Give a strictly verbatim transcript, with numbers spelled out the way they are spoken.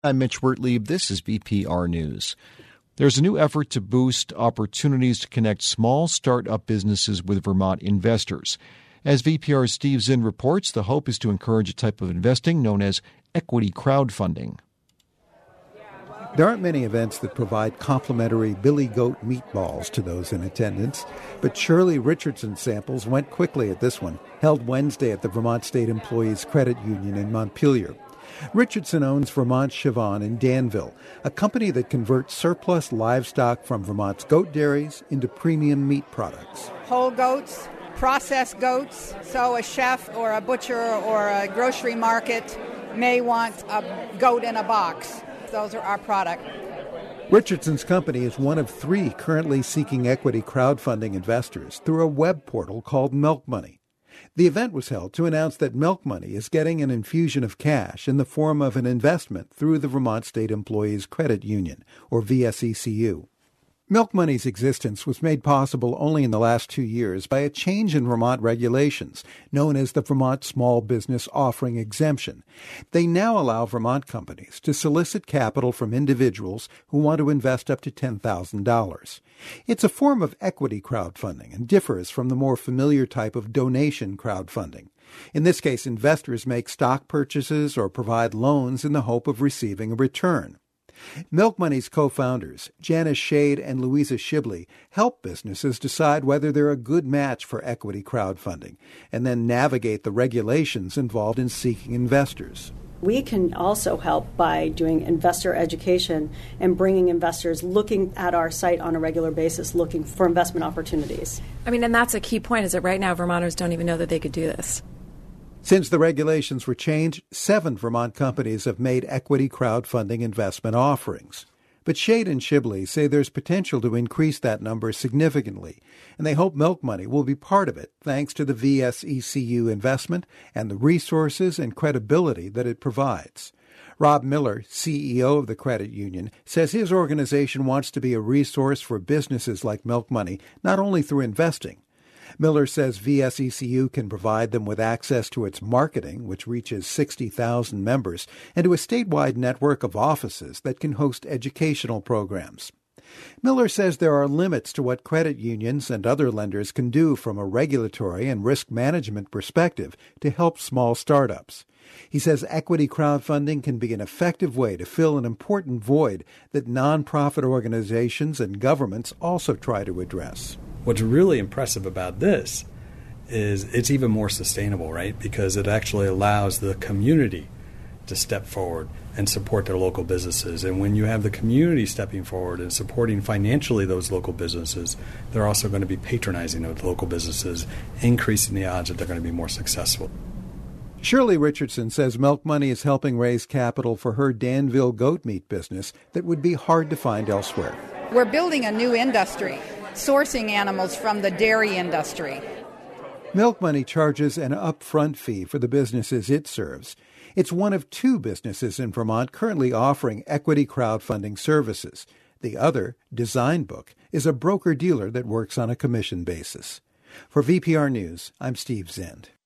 I'm Mitch Wertlieb. This is V P R News. There's a new effort to boost opportunities to connect small startup businesses with Vermont investors. As V P R's Steve Zinn reports, the hope is to encourage a type of investing known as equity crowdfunding. There aren't many events that provide complimentary Billy Goat meatballs to those in attendance, but Shirley Richardson samples went quickly at this one, held Wednesday at the Vermont State Employees Credit Union in Montpelier. Richardson owns Vermont Chivan in Danville, a company that converts surplus livestock from Vermont's goat dairies into premium meat products. Whole goats, processed goats, so a chef or a butcher or a grocery market may want a goat in a box. Those are our product. Richardson's company is one of three currently seeking equity crowdfunding investors through a web portal called Milk Money. The event was held to announce that Milk Money is getting an infusion of cash in the form of an investment through the Vermont State Employees Credit Union, or V S E C U. Milk Money's existence was made possible only in the last two years by a change in Vermont regulations, known as the Vermont Small Business Offering Exemption. They now allow Vermont companies to solicit capital from individuals who want to invest up to ten thousand dollars. It's a form of equity crowdfunding and differs from the more familiar type of donation crowdfunding. In this case, investors make stock purchases or provide loans in the hope of receiving a return. Milk Money's co-founders, Janice Shade and Louisa Shibley, help businesses decide whether they're a good match for equity crowdfunding and then navigate the regulations involved in seeking investors. We can also help by doing investor education and bringing investors looking at our site on a regular basis, looking for investment opportunities. I mean, and that's a key point, is that right now Vermonters don't even know that they could do this. Since the regulations were changed, seven Vermont companies have made equity crowdfunding investment offerings. But Shade and Shibley say there's potential to increase that number significantly, and they hope Milk Money will be part of it thanks to the V S E C U investment and the resources and credibility that it provides. Rob Miller, C E O of the credit union, says his organization wants to be a resource for businesses like Milk Money, not only through investing. Miller says V S E C U can provide them with access to its marketing, which reaches sixty thousand members, and to a statewide network of offices that can host educational programs. Miller says there are limits to what credit unions and other lenders can do from a regulatory and risk management perspective to help small startups. He says equity crowdfunding can be an effective way to fill an important void that nonprofit organizations and governments also try to address. What's really impressive about this is it's even more sustainable, right? Because it actually allows the community to step forward and support their local businesses. And when you have the community stepping forward and supporting financially those local businesses, they're also going to be patronizing those local businesses, increasing the odds that they're going to be more successful. Shirley Richardson says Milk Money is helping raise capital for her Danville goat meat business that would be hard to find elsewhere. We're building a new industry, sourcing animals from the dairy industry. Milk Money charges an upfront fee for the businesses it serves. It's one of two businesses in Vermont currently offering equity crowdfunding services. The other, Design Book, is a broker-dealer that works on a commission basis. For V P R News, I'm Steve Zinn.